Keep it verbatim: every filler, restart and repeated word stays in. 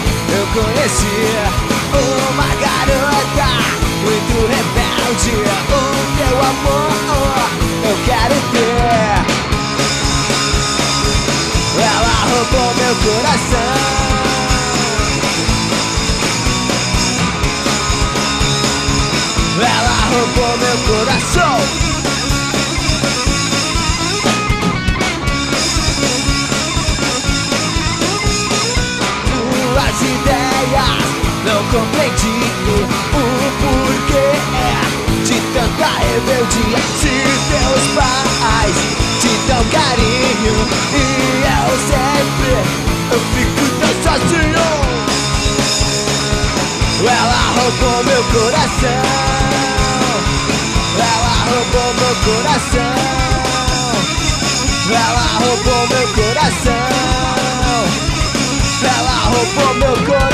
eu conheci uma garota muito rebelde. O teu amor eu quero ter. Ela roubou meu coração. Ela roubou meu coração. Tuas ideias, não compreendi o porquê de tanta rebeldia. Se teus pais te dão carinho e eu sempre eu fico tão sozinho. Ela roubou meu coração. Ela roubou meu coração. Ela roubou meu coração. Ela roubou meu coração.